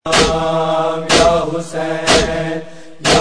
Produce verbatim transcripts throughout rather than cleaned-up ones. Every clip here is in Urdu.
یا حسین یا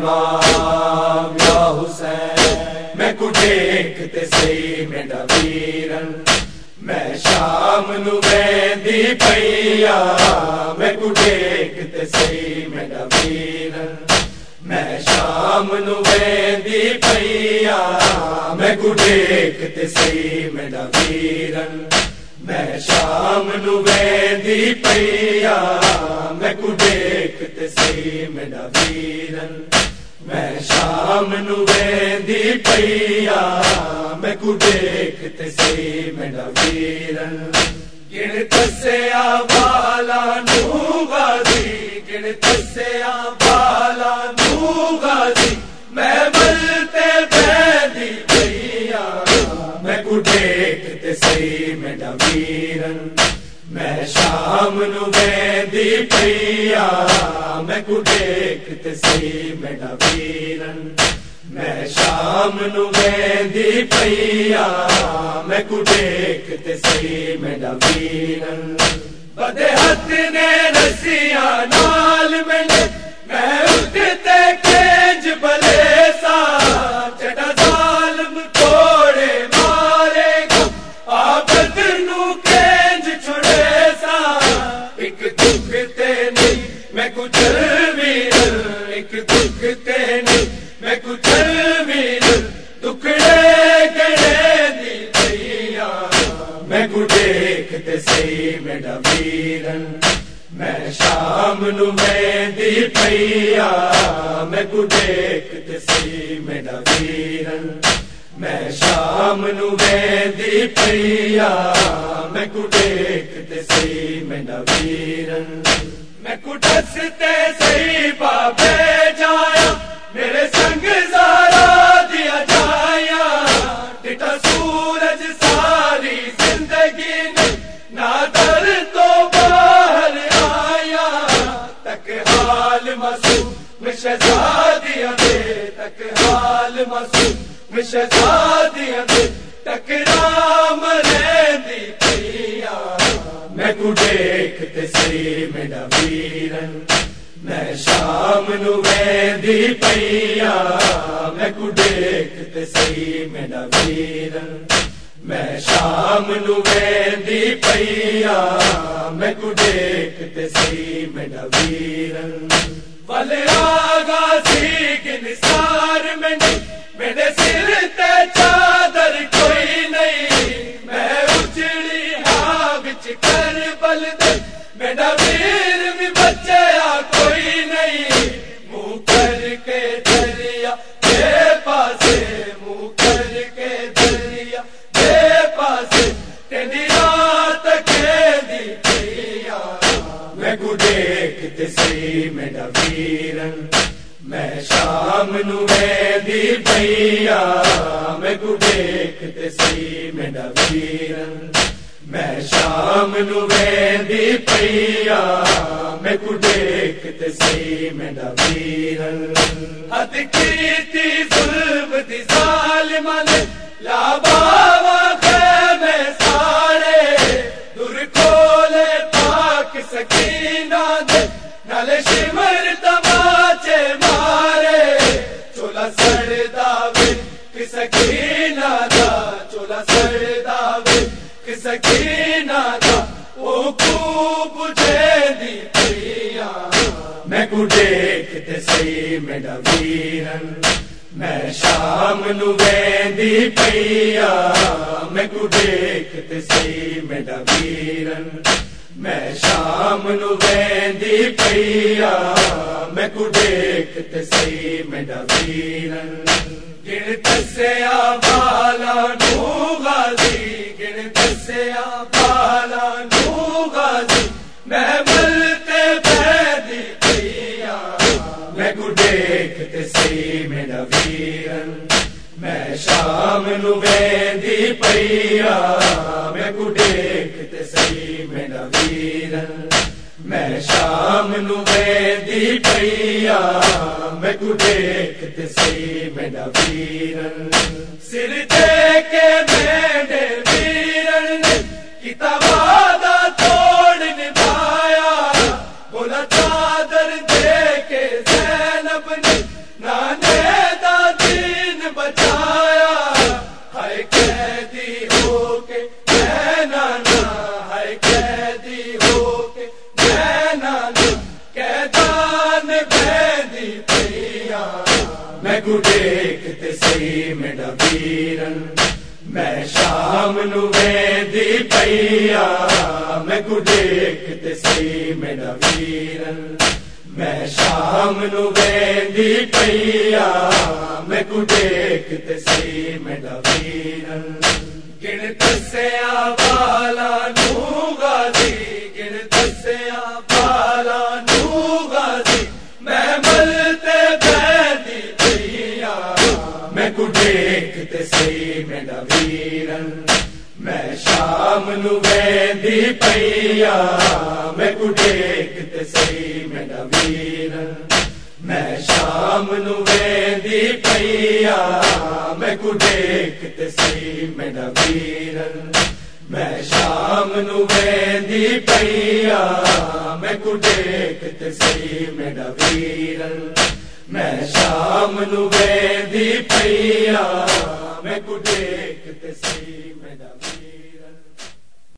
امام یا حسین میں کو دیکھتے سی میرا ویرن میں شام نو ویندی پیا میں کو دیکھتے سی میرا ویرن میں شام نو ویندی پیا میں کو دیکھتے سی میرا ویرن میں شام نو ویندی پیا میں کو دیکھتے سی میرا ویرن میں شام نو ویندی پیا میں کو دیکھتے سی میرا ویرن گن تسیا بالا نو غازی گن تسیا بالا نو غازی میں ملتے ویندی پیا میں کو دیکھتے سی میرا ویرن میں شام نو ویندی پیا میں کو دیکھتے سی میرا ویرن میں شام نو ویندی پیا میں کو دیکھتے سی میرا ویرن بدے ہاتھ نے رسیاں نال میں میں اٹھتے کینج بلے سا چڑا ظالم توڑے مارے گا آبد نو کینج چھوڑے سا ایک دکھتے نہیں میں کچھ ویرن ایک دکھتے نہیں میں کچھ ویرن دکھڑے گڑے دی پیا میں کو دیکھتے سی میرا ویرن میں شام نو ویندی پیا میں کو دیکھتے سی میرا ویرن میں شام نو ویندی پیا میں کو دیکھتے سی میرا ویرن میں کو دستے سی بابے جایا میرے سنگ زارا دیا جایا ٹٹا سورج ساری زندگی نے نادر تو باہر آیا تک حال مسو میں شہزادیاں دے تک حال مسو میں شہزادیاں دے ٹکرام رہندی پیا میں کو دیکھتے سی میرا ویرن میں شام نو ویندی پیا میں کو دیکھتے سی میرا ویرن میں شام نو ویندی پیا میں کو دیکھتے سی میرا ویرن والے آگا سی گنسار میں میرے سر تے چادر کوئی نہیں میں اجڑی ہاں بچ کربل دے میرا ویر بھی بچیا کوئی نہیں منہ کر کے دریا دے پاسے منہ کر کے دریا دے پاسے تیری رات کے دی پیا میں کو دیکھتے سی میرا ویرن میں شام نو ویندی پیا میں کو دیکھتے سی میرا ویرن میں شام نو ویندی پیا میں کو دیکھتے سی میرا ویرن حد کیتی ظلم دی ظالماں نے لا باوا خیمے ساڑے دور کھولے پاک سکینہ دے نالے شمر تماچے مارے چولا سڑدا وے کہ سکینہ دا چولا سڑدا وے کہ سکینہ دا او کو بجھے دی پیا میں کو دیکھتے سی میرا ویرن میں شام نو ویندی پیا میں کو دیکھتے سی میرا ویرن میں شام نو ویندی پیا میں کو دیکھتے سی میرا ویرن گن تسیا بالا نو غازی گن تسیا بالا نو غازی میں ملتے ویندی پیا میں کو دیکھتے سی میرا ویرن میں شام نو ویندی پیا میں کو دیکھتے سی میرا ویرن میں شام نو ویندی پیا میں کو دیکھتے سی میرا ویرن سر دے کے میرے ویرن نے کتاب توڑ نبھایا بولا چادر دے کے زینب نے نانے دا دین بچایا، ہائے قیدی ہو کے میں نانا، ہائے قیدی ہو کے میں نانا، قیدان بہندی پیا میں کو دیکھتے سی میرا ویرن، میں شام نو ویندی پیا میں کو دیکھتے سی میرا ویرن، میں شام نو ویندی پیا میں کو دیکھتے سی میرا ویرن، گن دسیا بالا نو غازی، گن دسیا بالا نو غازی، میں ملتے بہندی پیا میں کو دیکھتے سی میرا ویرن، میں شام نو ویندی پیا میں کو دیکھتے سی میرا ویرن، میں شام نو ویندی پیا میں کو دیکھتے سی میرا ویرن، میں شام نو ویندی پیا میں کو دیکھتے سی میرا ویرن، میں شام نو ویندی پیا میں کو دیکھتے سی میرا ویرن۔